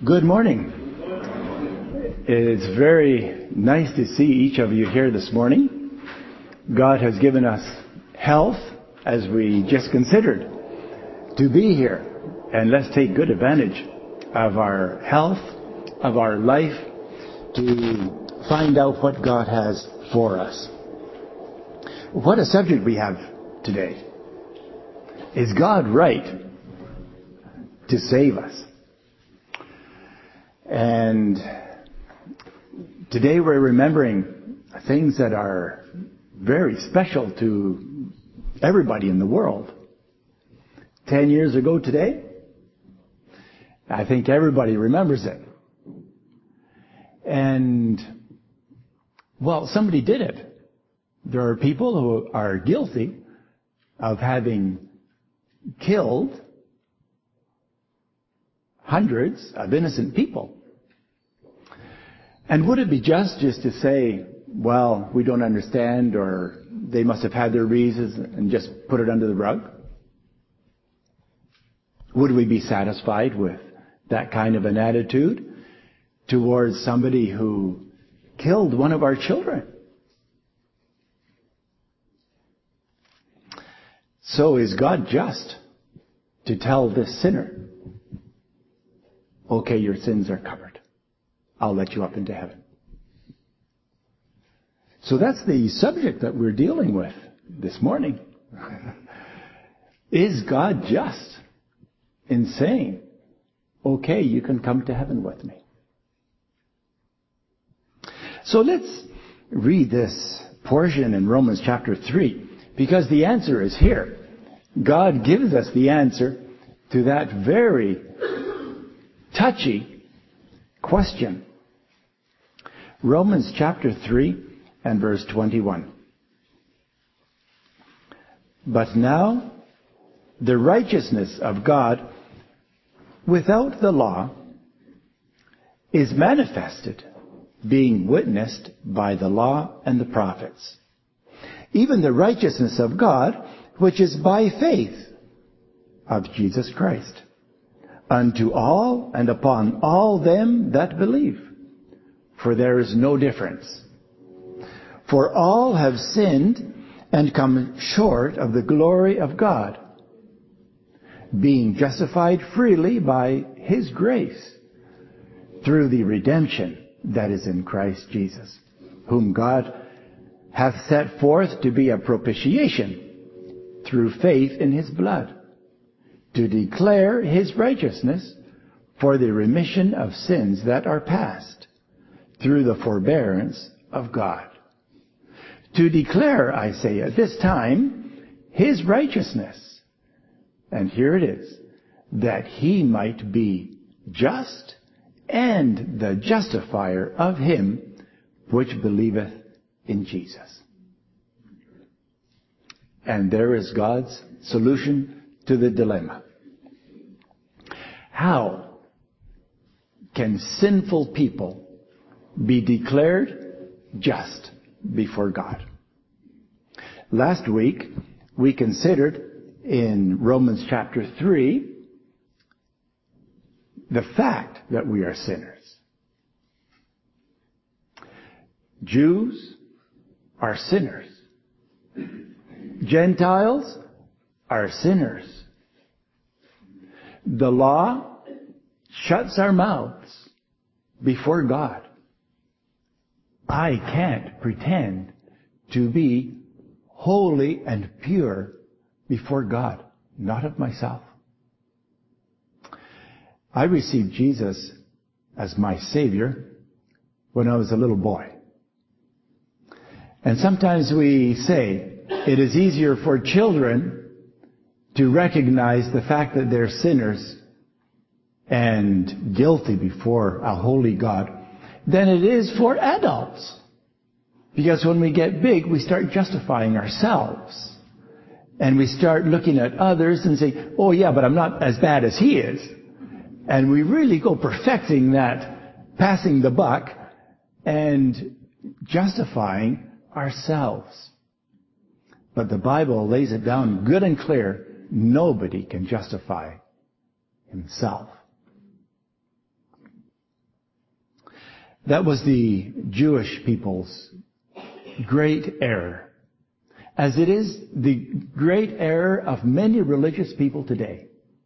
Good morning. It's very nice to see each of you here this morning. God has given us health, as we just considered, to be here. And let's take good advantage of our health, of our life, to find out what God has for us. What a subject we have today. Is God right to save us? And today we're remembering things that are very special to everybody in the world. 10 years ago today, I think everybody remembers it. And, well, somebody did it. There are people who are guilty of having killed hundreds of innocent people. And would it be just to say, well, we don't understand, or they must have had their reasons, and just put it under the rug? Would we be satisfied with that kind of an attitude towards somebody who killed one of our children? So is God just to tell this sinner, okay, your sins are covered. I'll let you up into heaven. So that's the subject that we're dealing with this morning. Is God just in saying, okay, you can come to heaven with me? So let's read this portion in Romans chapter 3, because the answer is here. God gives us the answer to that very touchy question. Romans chapter 3 and verse 21. But now the righteousness of God without the law is manifested, being witnessed by the law and the prophets. Even the righteousness of God, which is by faith of Jesus Christ, unto all and upon all them that believe. For there is no difference. For all have sinned and come short of the glory of God, being justified freely by His grace, through the redemption that is in Christ Jesus, whom God hath set forth to be a propitiation through faith in His blood, to declare His righteousness for the remission of sins that are past, through the forbearance of God. To declare, I say, at this time, His righteousness. And here it is, that He might be just and the justifier of him which believeth in Jesus. And there is God's solution to the dilemma. How can sinful people be declared just before God? Last week, we considered in Romans chapter 3 the fact that we are sinners. Jews are sinners. Gentiles are sinners. The law shuts our mouths before God. I can't pretend to be holy and pure before God, not of myself. I received Jesus as my Savior when I was a little boy. And sometimes we say it is easier for children to recognize the fact that they're sinners and guilty before a holy God than it is for adults. Because when we get big, we start justifying ourselves. And we start looking at others and say, oh yeah, but I'm not as bad as he is. And we really go perfecting that, passing the buck, and justifying ourselves. But the Bible lays it down good and clear. Nobody can justify himself. That was the Jewish people's great error, as it is the great error of many religious people today.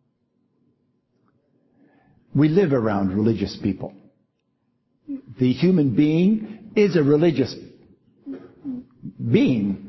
We live around religious people. The human being is a religious being.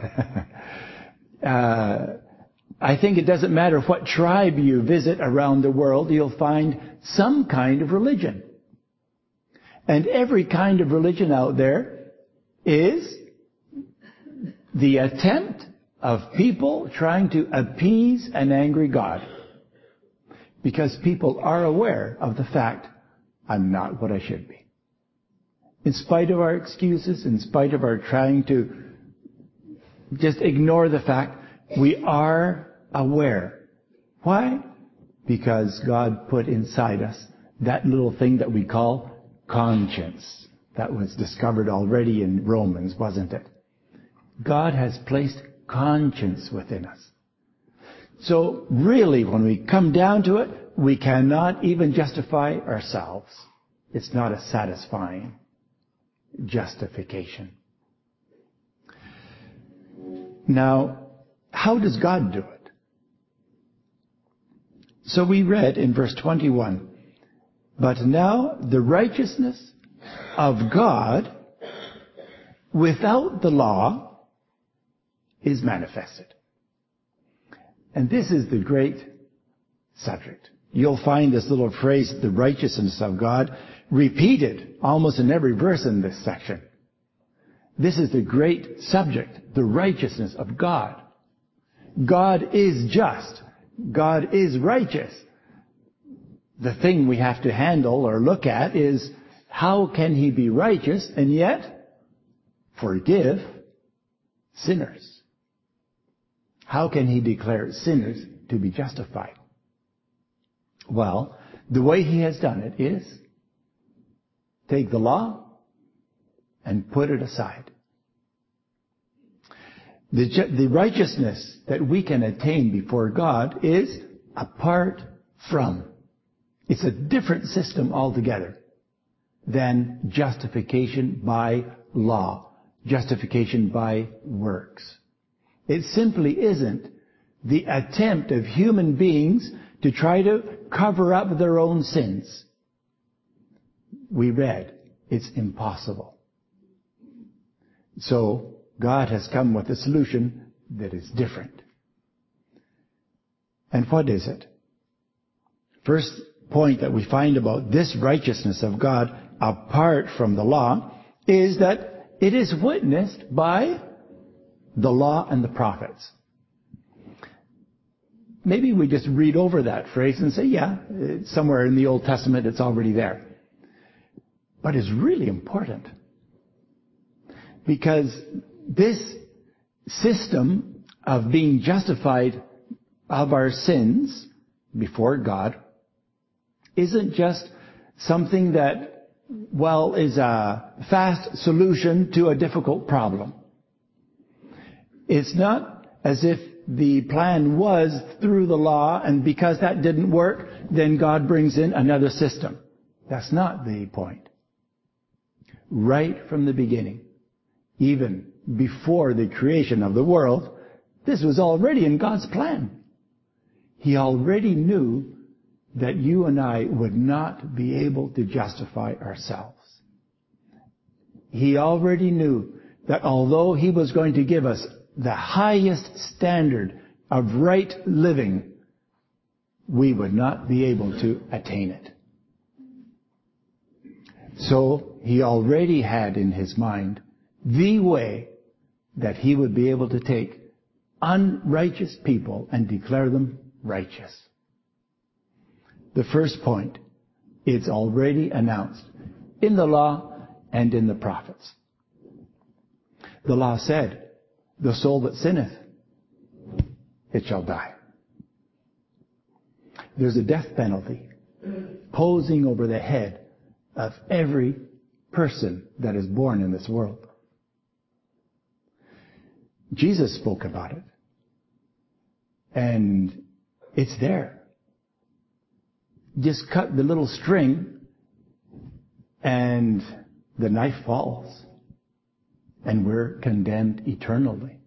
I think it doesn't matter what tribe you visit around the world, you'll find some kind of religion. And every kind of religion out there is the attempt of people trying to appease an angry God. Because people are aware of the fact, I'm not what I should be. In spite of our excuses, in spite of our trying to just ignore the fact, we are aware. Why? Because God put inside us that little thing that we call conscience. That was discovered already in Romans, wasn't it? God has placed conscience within us. So really, when we come down to it, we cannot even justify ourselves. It's not a satisfying justification. Now, how does God do it? So we read in verse 21, but now the righteousness of God without the law is manifested. And this is the great subject. You'll find this little phrase, the righteousness of God, repeated almost in every verse in this section. This is the great subject, the righteousness of God. God is just. God is righteous. The thing we have to handle or look at is, how can He be righteous and yet forgive sinners? How can He declare sinners to be justified? Well, the way He has done it is take the law and put it aside. The righteousness that we can attain before God is apart from. It's a different system altogether than justification by law, justification by works. It simply isn't the attempt of human beings to try to cover up their own sins. We read, it's impossible. So God has come with a solution that is different. And what is it? First point that we find about this righteousness of God apart from the law is that it is witnessed by the law and the prophets. Maybe we just read over that phrase and say, yeah, somewhere in the Old Testament it's already there. But it's really important. Because this system of being justified of our sins before God isn't just something that, well, is a fast solution to a difficult problem. It's not as if the plan was through the law, and because that didn't work, then God brings in another system. That's not the point. Right from the beginning, even before the creation of the world, this was already in God's plan. He already knew that you and I would not be able to justify ourselves. He already knew that although He was going to give us the highest standard of right living, we would not be able to attain it. So He already had in His mind the way that He would be able to take unrighteous people and declare them righteous. The first point, it's already announced in the law and in the prophets. The law said, the soul that sinneth, it shall die. There's a death penalty posing over the head of every person that is born in this world. Jesus spoke about it. And it's there. Just cut the little string and the knife falls, and we're condemned eternally.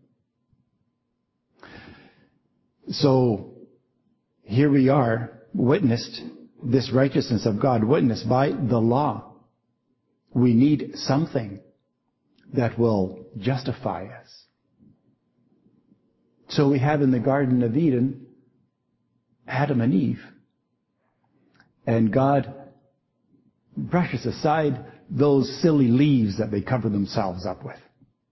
So here we are, witnessed, this righteousness of God witnessed by the law. We need something that will justify us. So we have in the Garden of Eden, Adam and Eve. And God brushes aside those silly leaves that they cover themselves up with.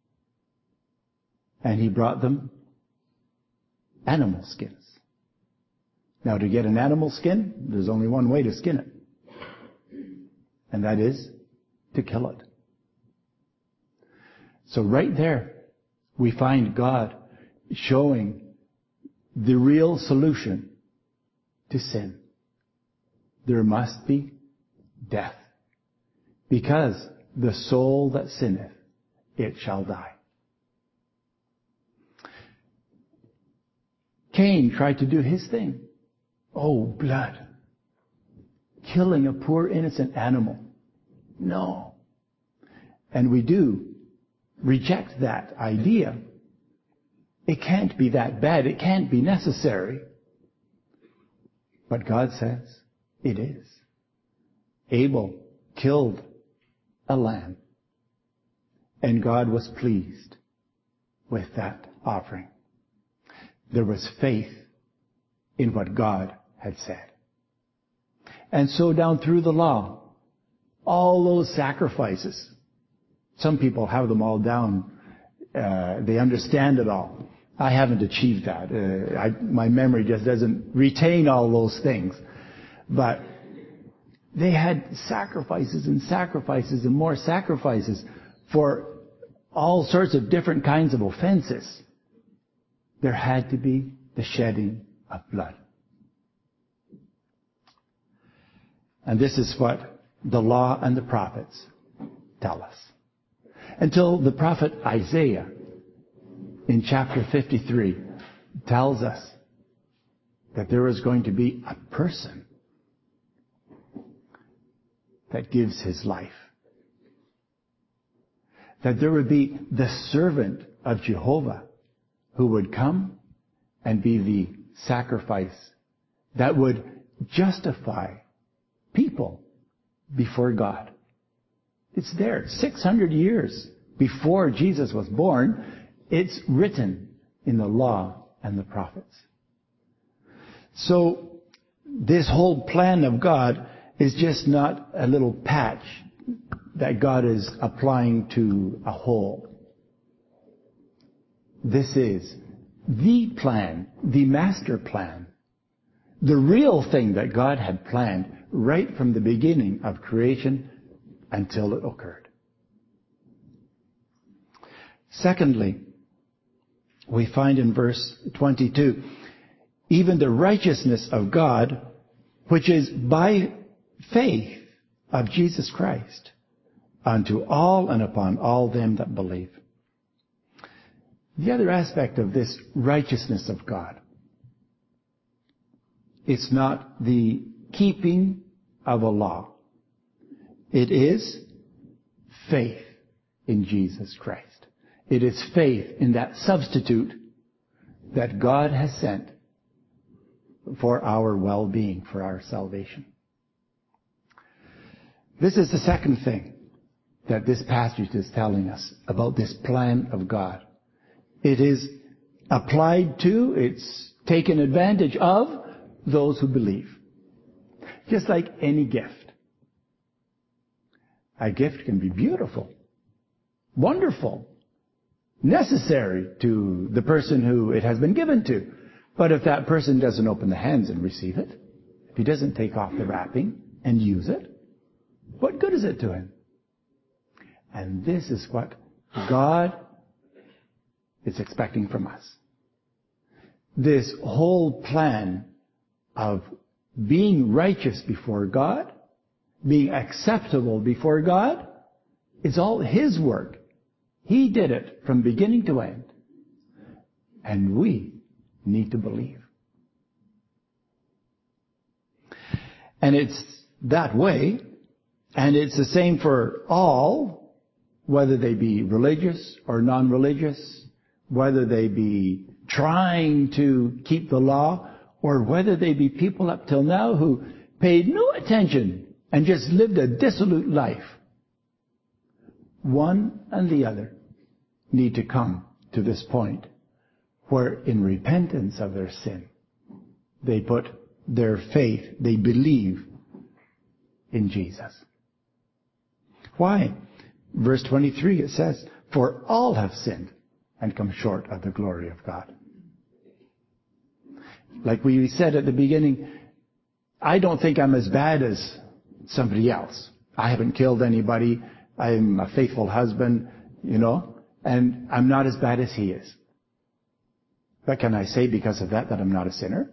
And He brought them animal skins. Now, to get an animal skin, there's only one way to skin it. And that is to kill it. So right there, we find God showing the real solution to sin. There must be death. Because the soul that sinneth, it shall die. Cain tried to do his thing. Oh, blood. Killing a poor innocent animal. No. And we do reject that idea. It can't be that bad. It can't be necessary. But God says it is. Abel killed a lamb. And God was pleased with that offering. There was faith in what God had said. And so down through the law, all those sacrifices, some people have them all down. They understand it all. I haven't achieved that. My memory just doesn't retain all those things. But they had sacrifices and sacrifices and more sacrifices for all sorts of different kinds of offenses. There had to be the shedding of blood. And this is what the law and the prophets tell us. Until the prophet Isaiah in chapter 53 tells us that there is going to be a person that gives his life. That there would be the servant of Jehovah who would come and be the sacrifice that would justify people before God. It's there. 600 years before Jesus was born, it's written in the law and the prophets. So this whole plan of God is just not a little patch that God is applying to a hole. This is the plan, the master plan, the real thing that God had planned right from the beginning of creation until it occurred. Secondly, we find in verse 22, even the righteousness of God, which is by faith of Jesus Christ, unto all and upon all them that believe. The other aspect of this righteousness of God, it's not the keeping of a law. It is faith in Jesus Christ. It is faith in that substitute that God has sent for our well-being, for our salvation. This is the second thing that this passage is telling us about this plan of God. It is applied to, it's taken advantage of those who believe. Just like any gift. A gift can be beautiful, wonderful, necessary to the person who it has been given to. But if that person doesn't open the hands and receive it, if he doesn't take off the wrapping and use it, what good is it to him? And this is what God is expecting from us. This whole plan of being righteous before God, being acceptable before God, it's all His work. He did it from beginning to end. And we need to believe. And it's that way, And it's the same for all, whether they be religious or non-religious, whether they be trying to keep the law, or whether they be people up till now who paid no attention and just lived a dissolute life. One and the other need to come to this point where in repentance of their sin, they put their faith, they believe in Jesus. Why? Verse 23, it says, "For all have sinned and come short of the glory of God." Like we said at the beginning, I don't think I'm as bad as somebody else. I haven't killed anybody. I'm a faithful husband, and I'm not as bad as he is. But can I say because of that I'm not a sinner?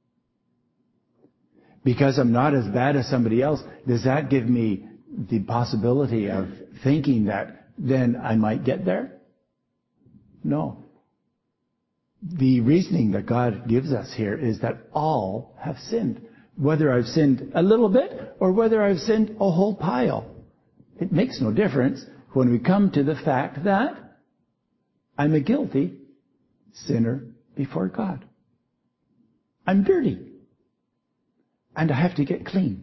Because I'm not as bad as somebody else, does that give me the possibility of thinking that then I might get there? No. The reasoning that God gives us here is that all have sinned. Whether I've sinned a little bit or whether I've sinned a whole pile. It makes no difference when we come to the fact that I'm a guilty sinner before God. I'm dirty. And I have to get clean.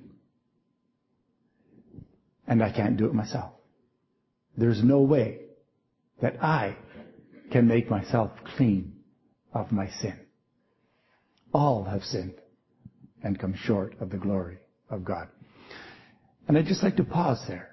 And I can't do it myself. There's no way that I can make myself clean of my sin. All have sinned and come short of the glory of God. And I'd just like to pause there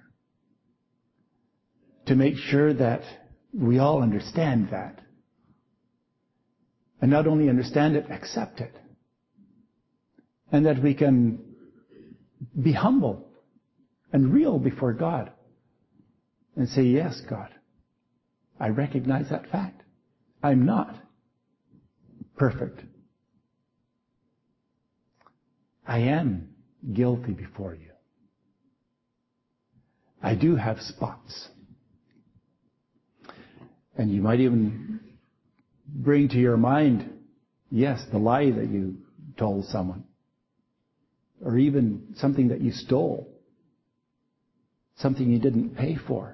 to make sure that we all understand that. And not only understand it, accept it. And that we can be humble and real before God and say, yes, God, I recognize that fact. I'm not perfect. I am guilty before you. I do have spots. And you might even bring to your mind, yes, the lie that you told someone. Or even something that you stole. Something you didn't pay for.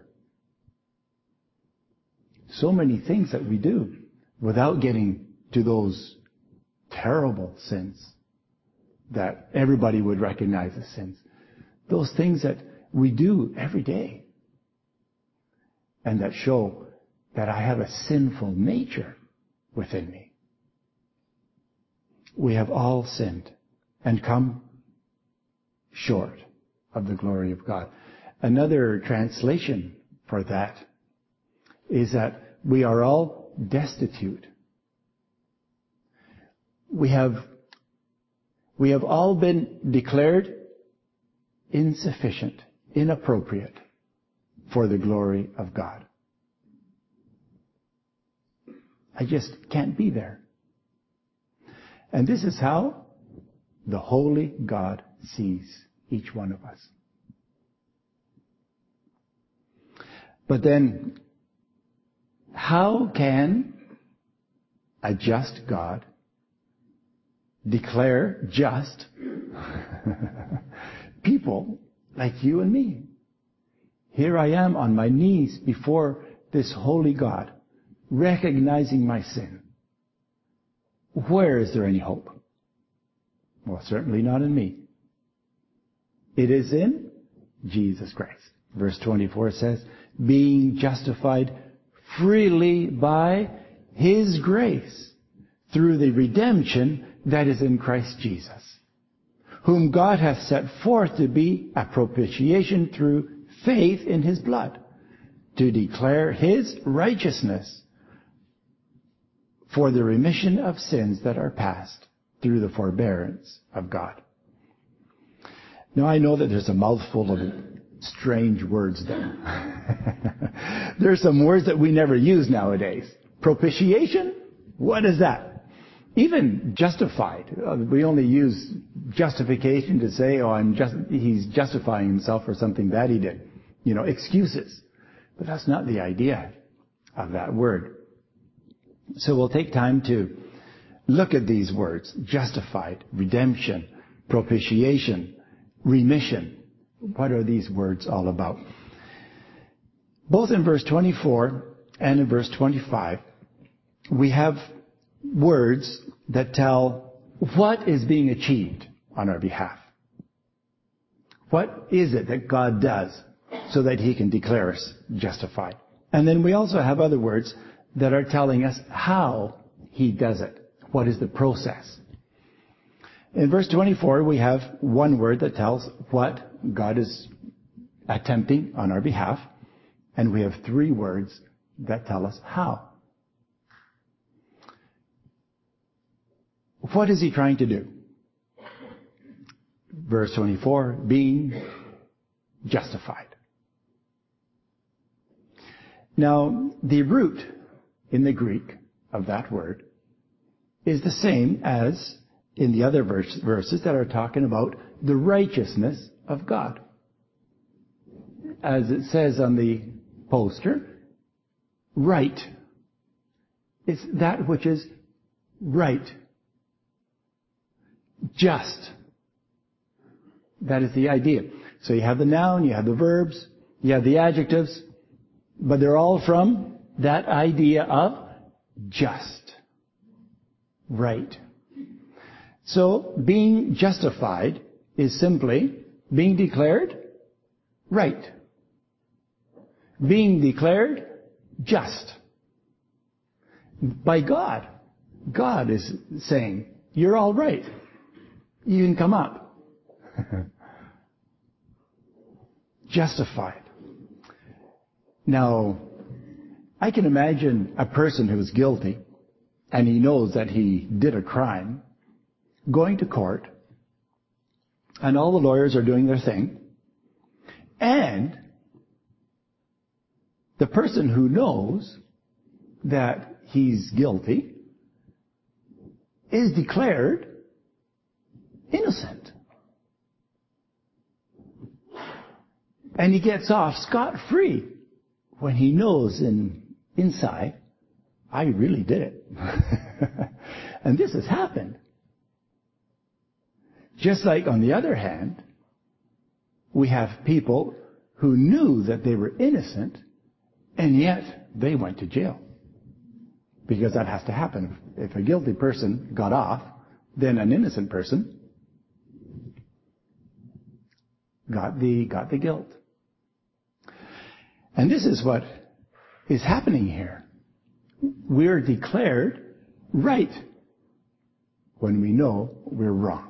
So many things that we do without getting to those terrible sins that everybody would recognize as sins. Those things that we do every day. And that show that I have a sinful nature within me. We have all sinned and come short of the glory of God. Another translation for that is that we are all destitute. We have all been declared insufficient, inappropriate for the glory of God. I just can't be there. And this is how the holy God sees each one of us. But then, how can a just God declare just people like you and me? Here I am on my knees before this holy God, recognizing my sin. Where is there any hope? Well, certainly not in me. It is in Jesus Christ. Verse 24 says, being justified freely by His grace through the redemption that is in Christ Jesus, whom God hath set forth to be a propitiation through faith in His blood, to declare His righteousness for the remission of sins that are past through the forbearance of God. Now I know that there's a mouthful of strange words there. There's some words that we never use nowadays. Propitiation? What is that? Even justified. We only use justification to say, he's justifying himself for something bad he did. Excuses. But that's not the idea of that word. So we'll take time to look at these words. Justified, redemption, propitiation, remission, What are these words all about? Both in verse 24 and in verse 25, we have words that tell what is being achieved on our behalf. What is it that God does so that He can declare us justified? And then we also have other words that are telling us how He does it. What is the process? In verse 24, we have one word that tells what God is attempting on our behalf, and we have three words that tell us how. What is He trying to do? Verse 24, being justified. Now, the root in the Greek of that word is the same as in the other verses that are talking about the righteousness of God. As it says on the poster, right. It's that which is right. Just. That is the idea. So you have the noun, you have the verbs, you have the adjectives, but they're all from that idea of just. Right. So being justified is simply being declared right. Being declared just. By God. God is saying, you're all right. You can come up. Justified. Now, I can imagine a person who is guilty and he knows that he did a crime going to court and all the lawyers are doing their thing and the person who knows that he's guilty is declared innocent. And he gets off scot-free when he knows inside, I really did it. And this has happened. Just like on the other hand, we have people who knew that they were innocent and yet they went to jail. Because that has to happen. If a guilty person got off, then an innocent person got the guilt. And this is what is happening here. We're declared right when we know we're wrong.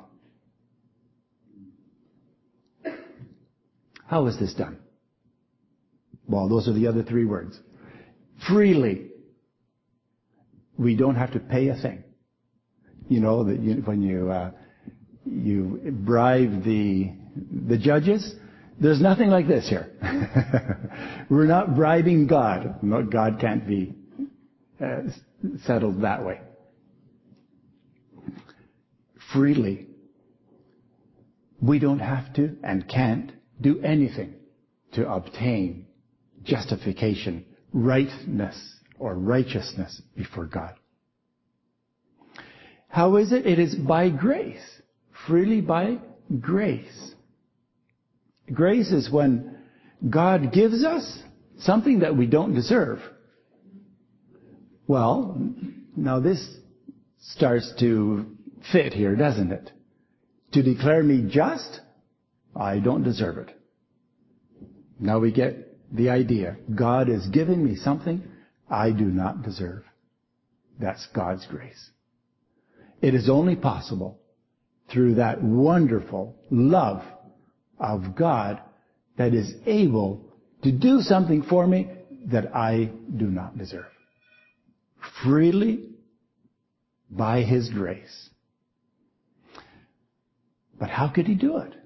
How is this done? Well, those are the other three words. Freely. We don't have to pay a thing. You know, that when you bribe the judges, there's nothing like this here. We're not bribing God. No, God can't be settled that way. Freely. We don't have to and can't do anything to obtain justification, rightness, or righteousness before God. How is it? It is by grace. Freely by grace. Grace is when God gives us something that we don't deserve. Well, now this starts to fit here, doesn't it? To declare me just, I don't deserve it. Now we get the idea. God is giving me something I do not deserve. That's God's grace. It is only possible through that wonderful love of God that is able to do something for me that I do not deserve. Freely by His grace. But how could He do it?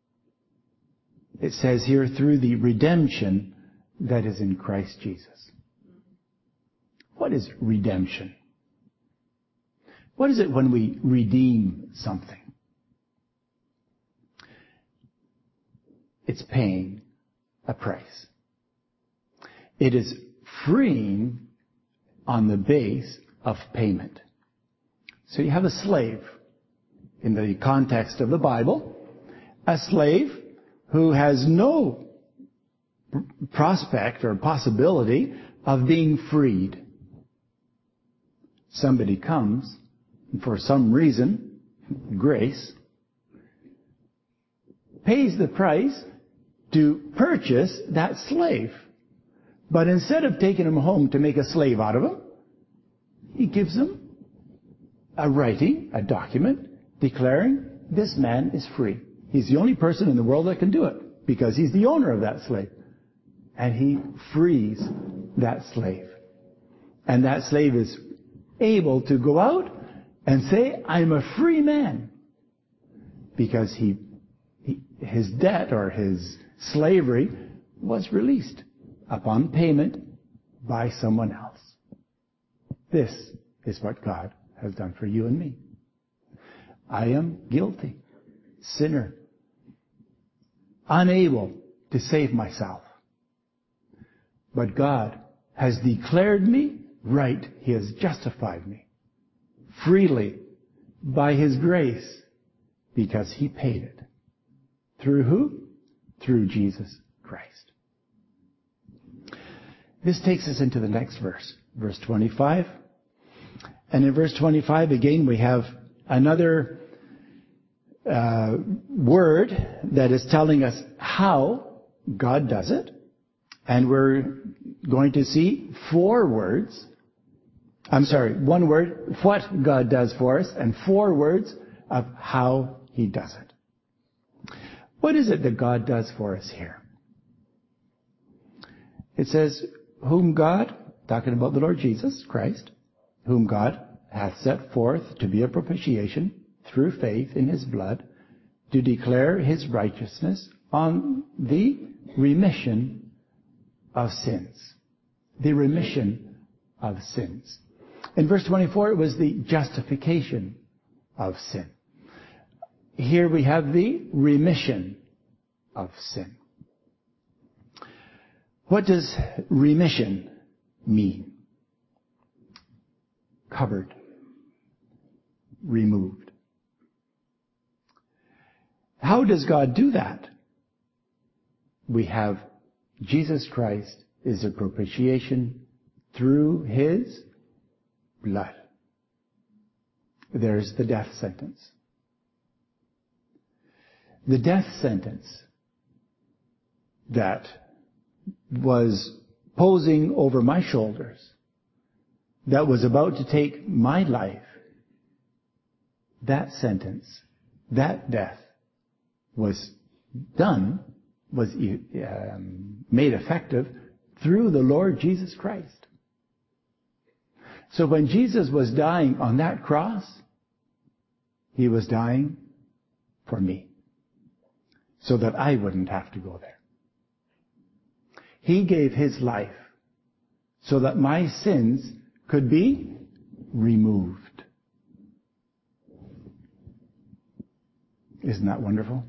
It says here, through the redemption that is in Christ Jesus. What is redemption? What is it when we redeem something? It's paying a price. It is freeing on the base of payment. So you have a slave. In the context of the Bible, a slave who has no prospect or possibility of being freed. Somebody comes, and for some reason, grace, pays the price to purchase that slave. But instead of taking him home to make a slave out of him, he gives him a writing, a document, declaring this man is free. He's the only person in the world that can do it because he's the owner of that slave. And he frees that slave. And that slave is able to go out and say, I'm a free man. Because his debt or his slavery was released upon payment by someone else. This is what God has done for you and me. I am guilty, sinner, unable to save myself. But God has declared me right. He has justified me freely by His grace because He paid it. Through who? Through Jesus Christ. This takes us into the next verse, verse 25. And in verse 25, again, we have another word that is telling us how God does it. And we're going to see one word, what God does for us, and 4 words of how He does it. What is it that God does for us here? It says, whom God, talking about the Lord Jesus Christ, whom God hath set forth to be a propitiation through faith in His blood, to declare His righteousness on the remission of sins. The remission of sins. In verse 24, it was the justification of sin. Here we have the remission of sin. What does remission mean? Covered. Removed. How does God do that? We have Jesus Christ is a propitiation through His blood. There's the death sentence. The death sentence that was posing over my shoulders, that was about to take my life, that sentence, that death was done, was made effective through the Lord Jesus Christ. So when Jesus was dying on that cross, He was dying for me, so that I wouldn't have to go there. He gave His life so that my sins could be removed. Isn't that wonderful?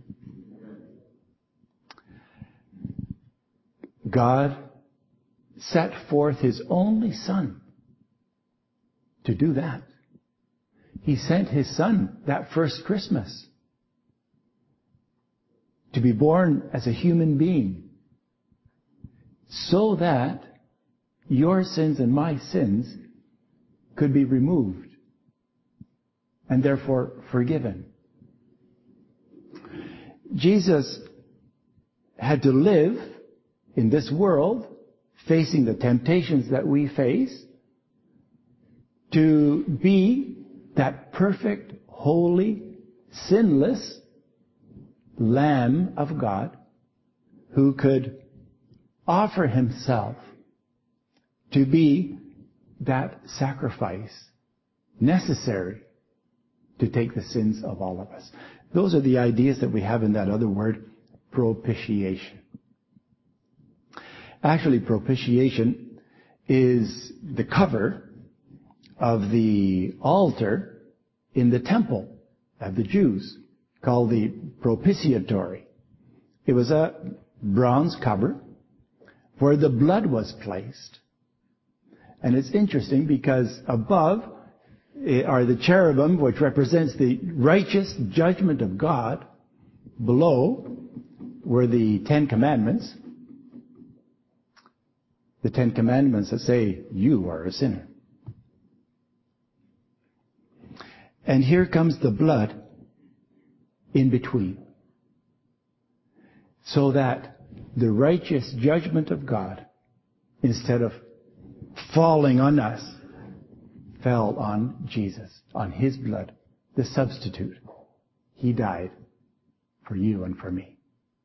God set forth His only Son to do that. He sent His Son that first Christmas to be born as a human being so that your sins and my sins could be removed and therefore forgiven. Jesus had to live in this world facing the temptations that we face to be that perfect, holy, sinless Lamb of God who could offer Himself to be that sacrifice necessary to take the sins of all of us. Those are the ideas that we have in that other word, propitiation. Actually, propitiation is the cover of the altar in the temple of the Jews, called the propitiatory. It was a bronze cover where the blood was placed. And it's interesting because above are the cherubim, which represents the righteous judgment of God. Below were the Ten Commandments. The Ten Commandments that say, you are a sinner. And here comes the blood in between. So that the righteous judgment of God, instead of falling on us, fell on Jesus, on His blood, the substitute. He died for you and for me.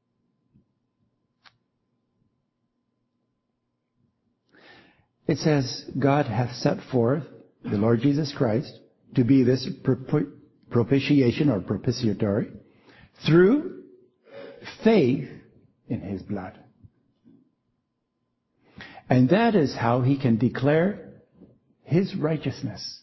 It says, God hath set forth the Lord Jesus Christ to be this propitiation or propitiatory through faith in His blood. And that is how He can declare His righteousness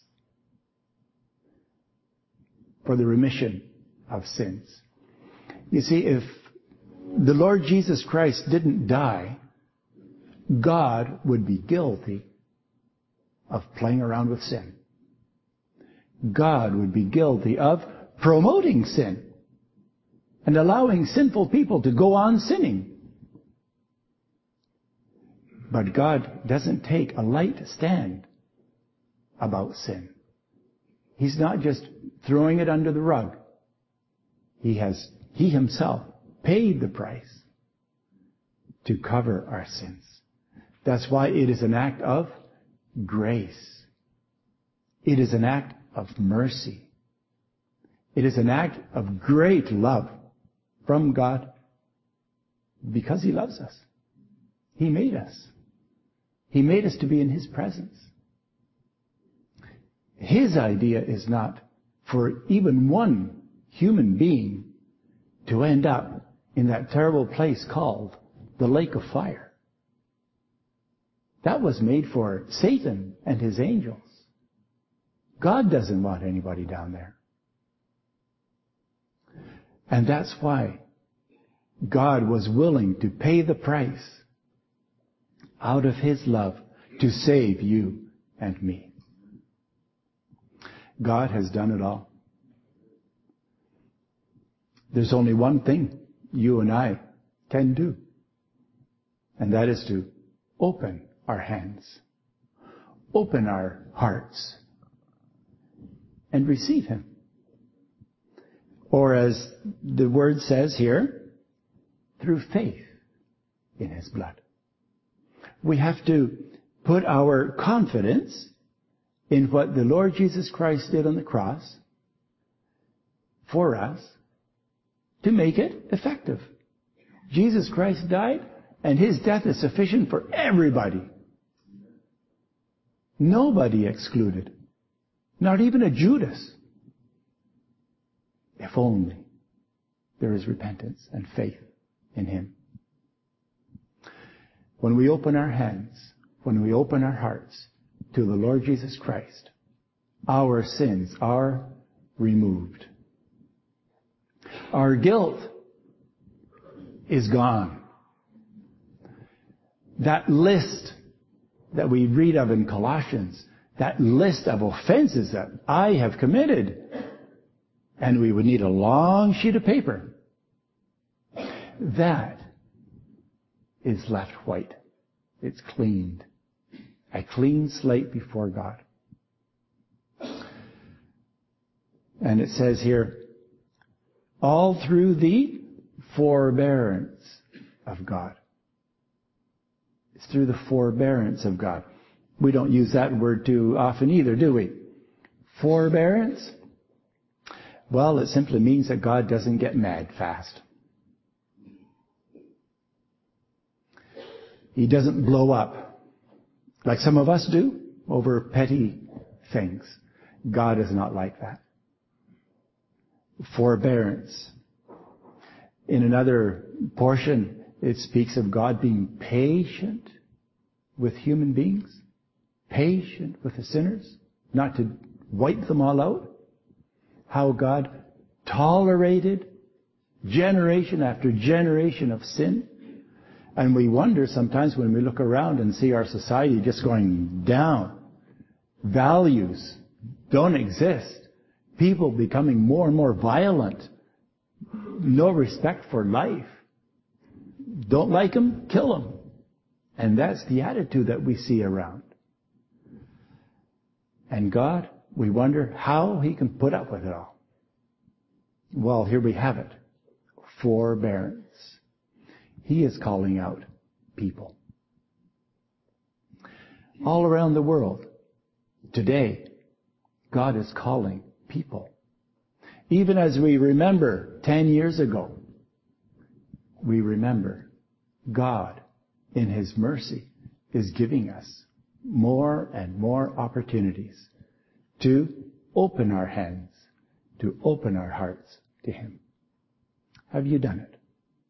for the remission of sins. You see, if the Lord Jesus Christ didn't die, God would be guilty of playing around with sin. God would be guilty of promoting sin and allowing sinful people to go on sinning. But God doesn't take a light stand about sin. He's not just throwing it under the rug. He Himself paid the price to cover our sins. That's why it is an act of grace. It is an act of mercy. It is an act of great love from God because He loves us. He made us. He made us to be in His presence. His idea is not for even one human being to end up in that terrible place called the lake of fire. That was made for Satan and his angels. God doesn't want anybody down there. And that's why God was willing to pay the price out of His love to save you and me. God has done it all. There's only one thing you and I can do, and that is to open our hands, open our hearts, and receive Him. Or as the word says here, through faith in His blood. We have to put our confidence in what the Lord Jesus Christ did on the cross for us to make it effective. Jesus Christ died, and His death is sufficient for everybody. Nobody excluded. Not even a Judas. If only there is repentance and faith in Him. When we open our hands, when we open our hearts to the Lord Jesus Christ, our sins are removed. Our guilt is gone. That list that we read of in Colossians, that list of offenses that I have committed, and we would need a long sheet of paper, that is left white. It's cleaned. A clean slate before God. And it says here, all through the forbearance of God. It's through the forbearance of God. We don't use that word too often either, do we? Forbearance? Well, it simply means that God doesn't get mad fast. He doesn't blow up like some of us do over petty things. God is not like that. Forbearance. In another portion, it speaks of God being patient with human beings, patient with the sinners, not to wipe them all out. How God tolerated generation after generation of sin. And we wonder sometimes when we look around and see our society just going down. Values don't exist. People becoming more and more violent. No respect for life. Don't like them? Kill them. And that's the attitude that we see around. And God, we wonder how he can put up with it all. Well, here we have it. Forbearance. He is calling out people. All around the world, today, God is calling people. Even as we remember 10 years ago, we remember God, in his mercy, is giving us more and more opportunities to open our hands, to open our hearts to him. Have you done it?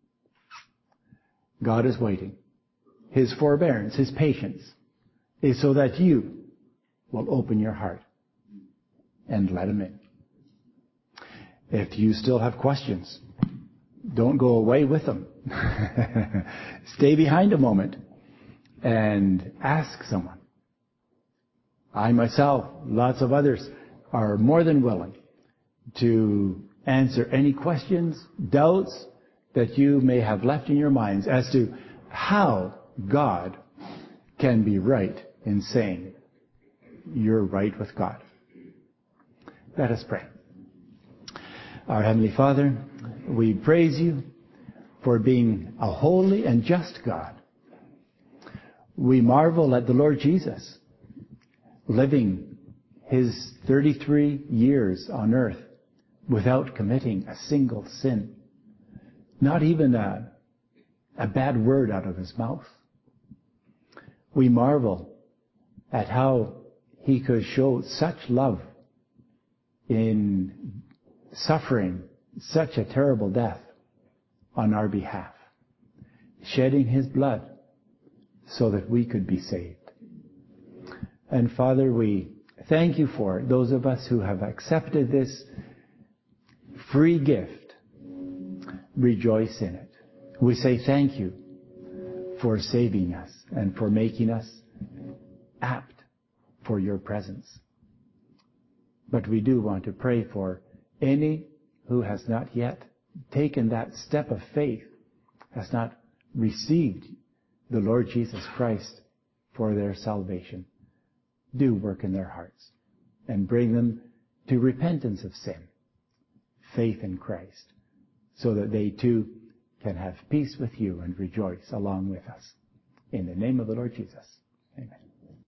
God is waiting. His forbearance, his patience, is so that you will open your heart and let him in. If you still have questions, don't go away with them. Stay behind a moment and ask someone. I myself, lots of others, are more than willing to answer any questions, doubts that you may have left in your minds as to how God can be right in saying you're right with God. Let us pray. Our Heavenly Father, we praise you for being a holy and just God. We marvel at the Lord Jesus living his 33 years on earth without committing a single sin. Not even a bad word out of his mouth. We marvel at how he could show such love in suffering such a terrible death on our behalf, shedding his blood so that we could be saved. And Father, we thank you for it. Those of us who have accepted this free gift, rejoice in it. We say thank you for saving us and for making us apt for your presence. But we do want to pray for any who has not yet taken that step of faith, has not received the Lord Jesus Christ for their salvation. Do work in their hearts and bring them to repentance of sin, faith in Christ, so that they too can have peace with you and rejoice along with us. In the name of the Lord Jesus. Amen.